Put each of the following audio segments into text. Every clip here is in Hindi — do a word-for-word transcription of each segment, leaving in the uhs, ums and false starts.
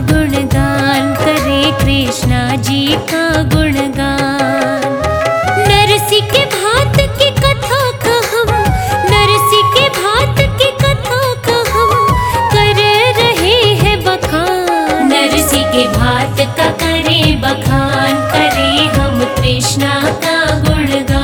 गुणगान करे, कृष्णा जी का गुणगान। नरसी के भात की कथा का हम, नरसी के भात की कथा का हम कर रहे हैं बखान। नरसी के भात का करे बखान, करे हम कृष्णा का गुणगान।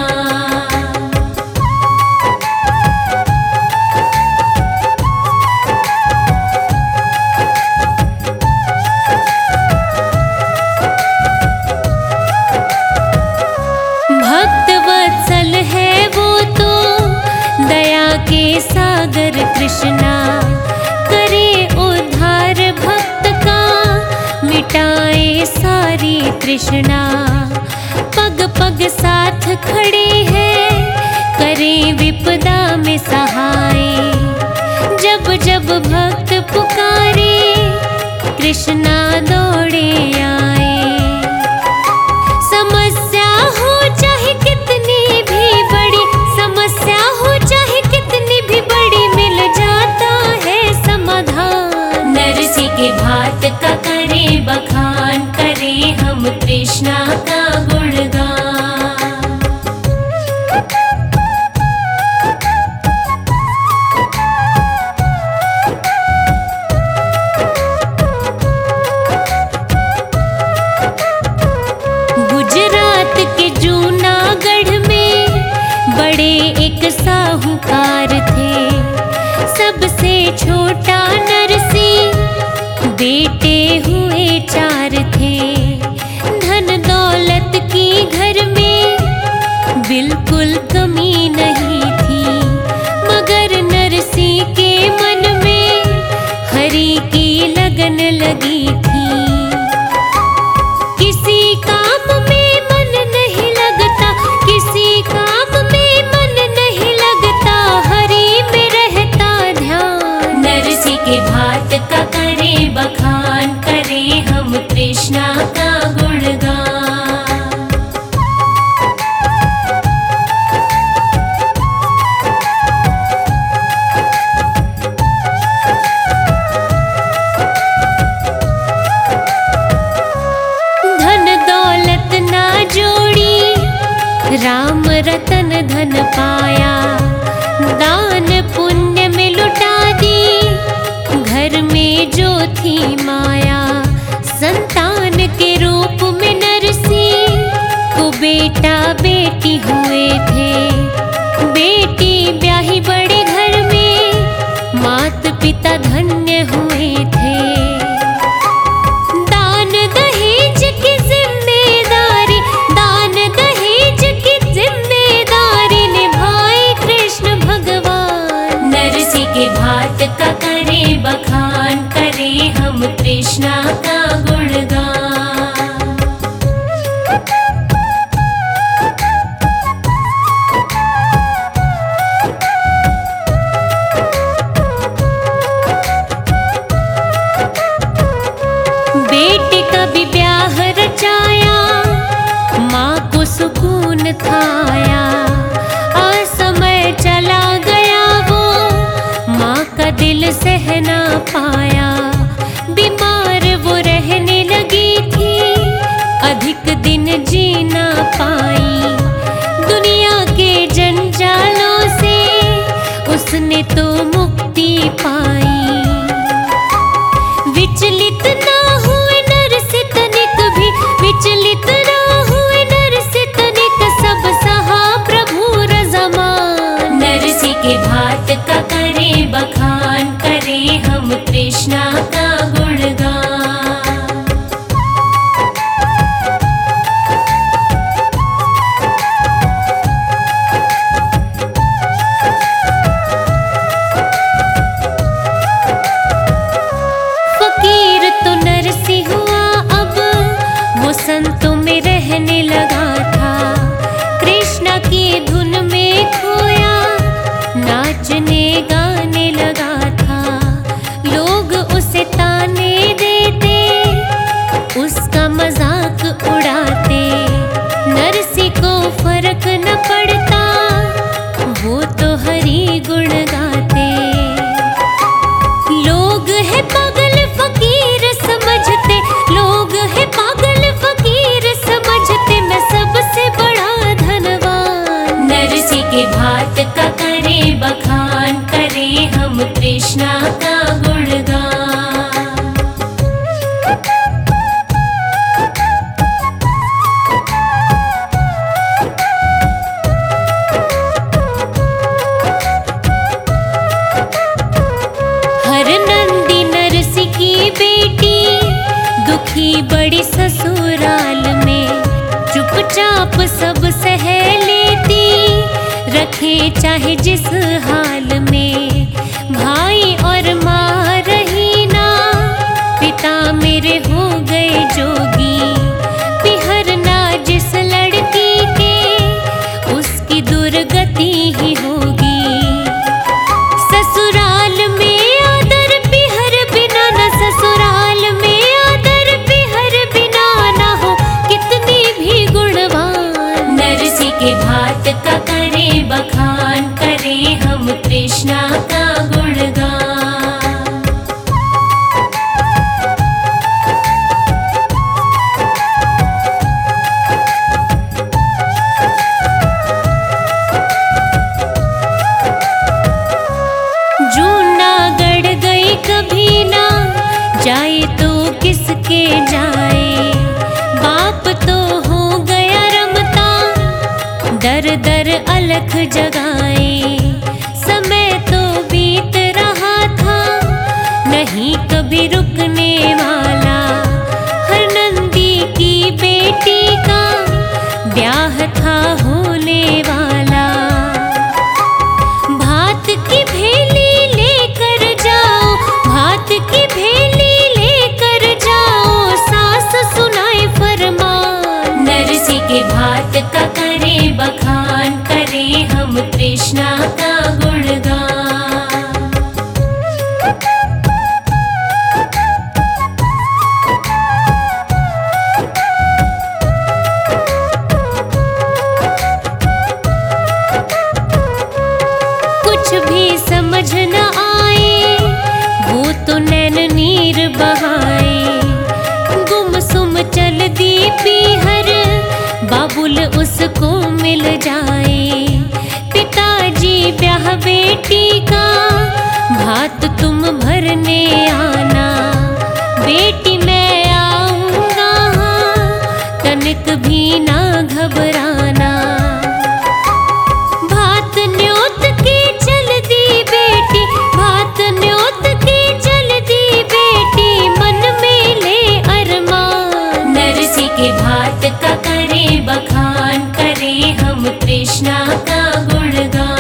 भक्त वत्सल है वो तो दया के सागर कृष्णा, करे उद्धार भक्त का मिटाए सारी तृष्णा। पग पग साथ खड़े हैं, करे विपदा में सहाय। जब जब भक्त पुकारे, कृष्णा दौड़े आए। समस्या हो चाहे कितनी भी बड़ी, समस्या हो चाहे कितनी भी बड़ी, मिल जाता है समाधान। नरसी के भात का करे बखान, करे हम कृष्णा का गुणगान। गुजरात के जूनागढ़ में बड़े एक साहूकार थे। सबसे छोटा नरसी, बेटे हुए चार थे। धन दौलत की घर में बिल्कुल कमी नहीं थी, मगर नरसी के मन में हरि की लगन लगी थी। किसी काम में मन नहीं लगता, किसी काम में मन नहीं लगता, हरि में रहता ध्यान। नरसी के भात का करे बखान, करे हम कृष्णा का गुणगान। धन दौलत ना जोड़ी, राम रतन धन पाया। दान पुण्य में लुटा दी, घर में जो थी माया। संतान के रूप में नरसी को बेटा बेटी हुए थे। बेटी ब्याही बड़े घर में, मात पिता धन्य हुए थे। दान दहेज की जिम्मेदारी, दान दहेज की जिम्मेदारी निभाए कृष्ण भगवान। नरसी के भात का करे बखान, करे हम कृष्णा का गुणगान। बेटे का भी ब्याह रचाया, माँ को सुकून खाया। असमय चला गया वो, माँ का दिल सह ना पाया। बीमार वो रहने लगी थी, अधिक दिन जी ना पाई। दुनिया के जंजालों से उसने तो मुक्ति पाई। विचलित ना हुए नरसी तनिक भी, विचलित ना हुए नरसी तनिक, सब सहा प्रभु रज़मान। नरसी के भात का करे बखान, करे हम कृष्णा का गुणगान। फकीर तो बड़ी ससुराल में, चुपचाप सब सह लेती, रखे चाहे जिस हाल में। भाई और माँ रही ना, पिता मेरे हो गए जोगी, पिहरना जिस लड़की के उसकी दुर्गति ही होगी। ससुराल में आदर पिहर बिना न, ससुराल में आदर पिहर बिना न हो कितनी भी गुणवान। नरसी के भात का करे बखान, करे हम कृष्णा का गुणगान। जूनागढ़ गई कभी ना, जाए तो किसके जाए, बाप तो हो गया रमता, दर दर अलख जगाए। समय तो बीत रहा था, नहीं कभी रुकने वाला, हर नंदी की बेटी का ब्याह था होने वाला। भात की भेली लेकर जाओ, भात की भेली लेकर जाओ, सास सुनाए फरमान। नरसी के भात का करे बखान, करे हम कृष्णा का गुणगान। कुछ भी समझ न आए, वो तो नैन नीर बहाए, गुमसुम चल दी पीहर, बाबुल उसको मिल जाए। पिताजी ब्याह बेटी का, भात तुम भरने आना, बेटी मैं आऊंगा, तनिक भी ना घबराना। भात न्योत के चल दी बेटी, भात न्योत के चल दी बेटी, मन में ले अरमान। नरसी के भात का करे बखान, करे हम कृष्णा का गुणगान।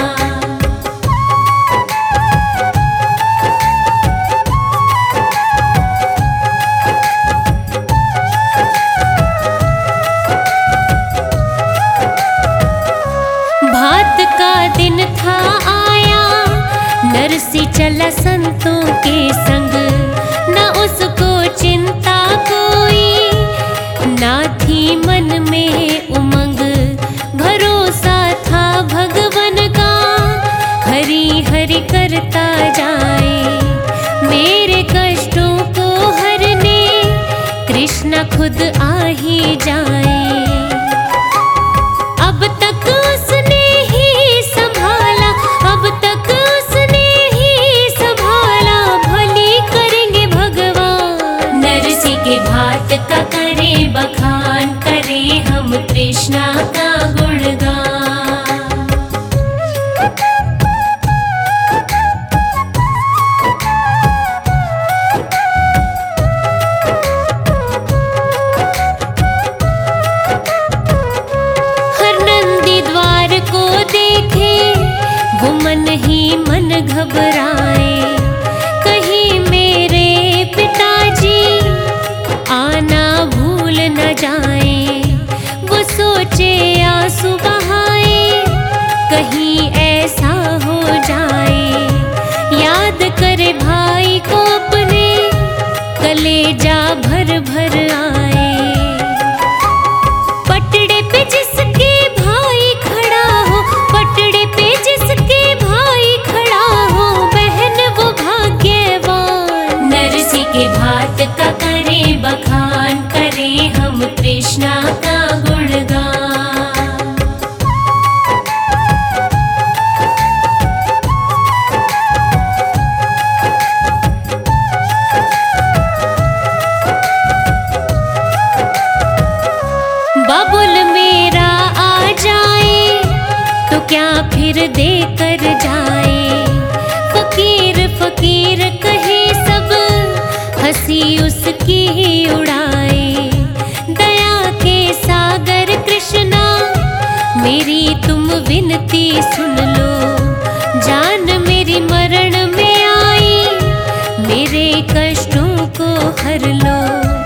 भात का दिन था आया, नरसी चला संतों के संग, न उसको चिंता कोई, ना थी मन में उमंग, भरोसा था भगवन का, हरि हरि करता जाए, मेरे कष्टों को हरने कृष्णा खुद आ ही जाए। अब तक उसने ही संभाला, अब तक उसने ही संभाला, भली करेंगे भगवान। नरसी के भात का करे बखान, करे हम कृष्णा का गुणगान। हर नंदी द्वार को देखे, वो मन ही मन घबराए, कहीं मेरे पिताजी आना भूल न जाए। वो सोचे आंसू बहाए, कहीं ऐसा हो जाए, याद करे भाई को अपने, कलेजा भर भर आए। पटड़े पे जिसके भाई खड़ा हो, पटड़े पे जिसके भाई खड़ा हो, बहन वो भाग्यवान। नरसी के भात का करे बखान, करे हम कृष्णा का गुणगान। बाबुल मेरा आ जाए, तो क्या फिर देकर जाए, फकीर फकीर कहे सब, हंसी उसकी ही उड़ाए। विनती सुन लो, जान मेरी मरण में आई, मेरे कष्टों को हर लो।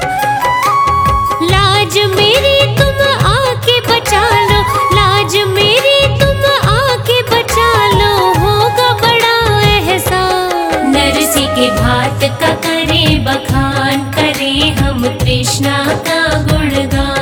लाज मेरी तुम आके बचा लो, लाज मेरी तुम आके बचा लो, होगा बड़ा एहसान। नरसी के भात का करें बखान, करें हम कृष्णा का गुणगान।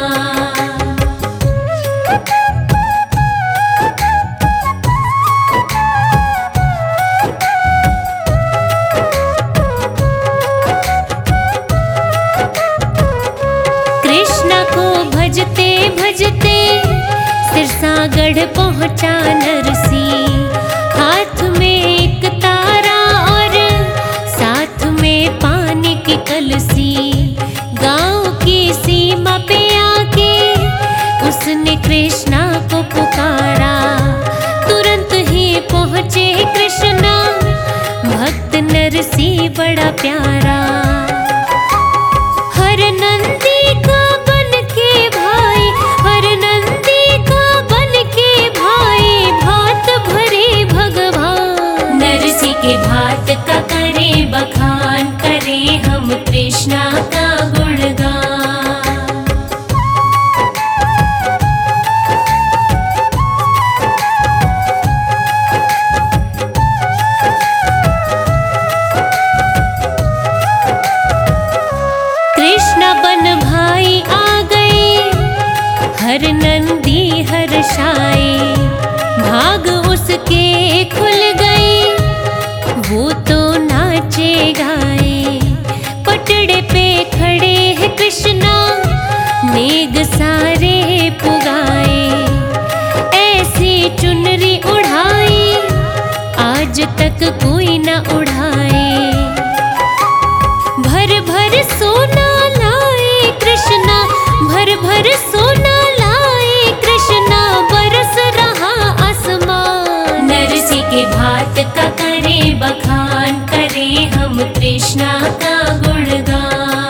कृष्णा को भजते भजते सिरसागढ़ पहुंचा नरसी, हाथ में एक तारा और साथ में पानी की कलसी। गांव की सीमा पे आके उसने कृष्णा को पुकारा, तुरंत ही पहुंचे कृष्णा, भक्त नरसी बड़ा प्यारा। हर नंदी का बन के भाई, हर नंदी का बन के भाई, भात भरे भगवान। नरसी के भात का करें बखान, करें हम कृष्णा का गुणगान। कृष्णा बन भाई आ गए, हर नंदी हर्षाए, भाग उसके खुल गए, वो तो नाचे गाए। पटड़े पे खड़े हैं कृष्णा, नेग सारे पुगाए, ऐसी चुनरी उड़ाई, आज तक कोई न उड़ाए। भर भर सोना लाए कृष्णा, भर भर सोना लाए कृष्णा, बरस रहा आसमान। नरसी के भात का करें बखान, करें हम कृष्णा का गुणगान।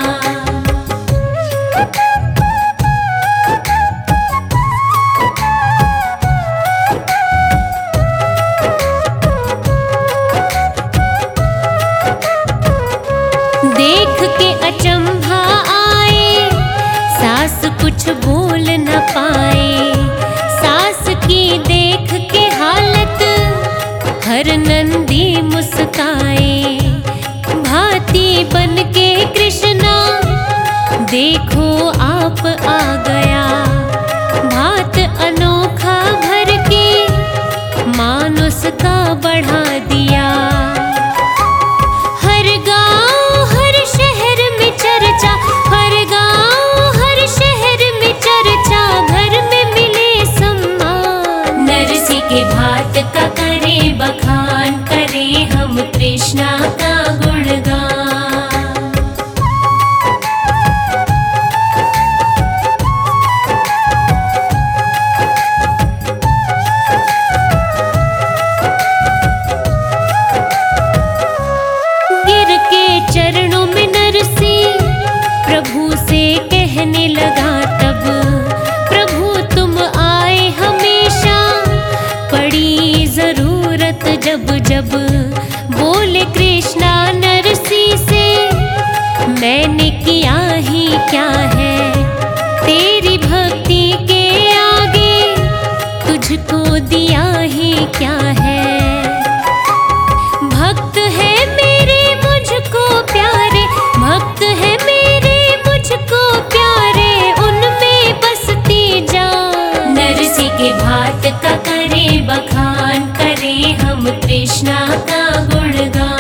देख के अचंभा आए, सास कुछ बोल न पाए, सास की देख के हालत, हर नंदी मुस्काए। भाती बन के कृष्णा, देखो आप आ गया, भात अनोखा भर के, मानुस का बढ़ा दिया। हर गांव हर शहर में चर्चा, हर गांव हर शहर में चर्चा, घर में मिले सम्मान। नरसी के भात का करें बखान, करें हम कृष्णा का गुणगान। गिर के चरणों में नरसी, प्रभु से कहने लगा तब, प्रभु तुम आए हमेशा, पड़ी जरूरत जब जब। बोले कृष्णा नरसी से, मैंने किया ही क्या है, तेरी भक्ति के आगे तुझको दिया ही क्या है। भक्त है मेरे मुझको प्यारे, भक्त है मेरे मुझको प्यारे, उनमें बसती जान। नरसी के भात का करें बखान, करें हम कृष्णा का गुणगान।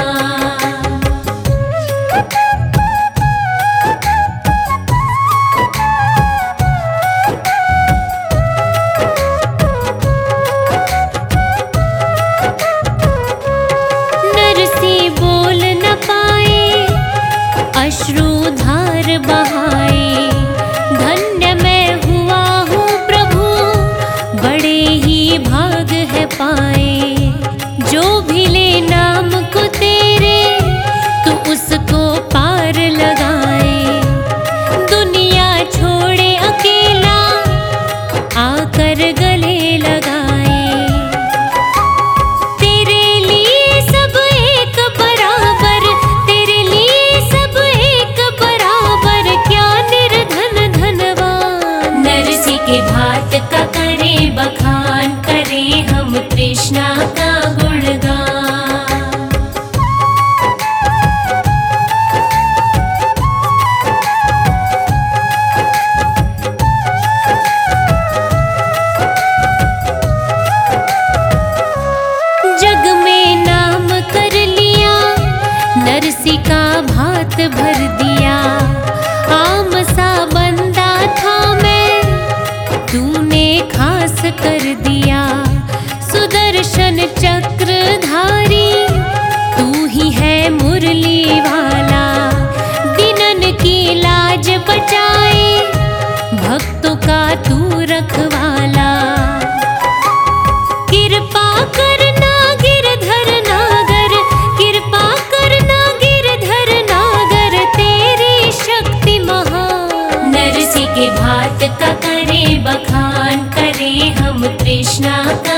दिया। सुदर्शन चक्रधारी तू ही है मुरली वाला, दिनन की लाज बचाए भक्तों का तू रखवाला। कृपा करना गिरधर नागर, कृपा करना गिरधर नागर, तेरी शक्ति महान। नरसी के भात का करे बखान, करे हम तृष्णा का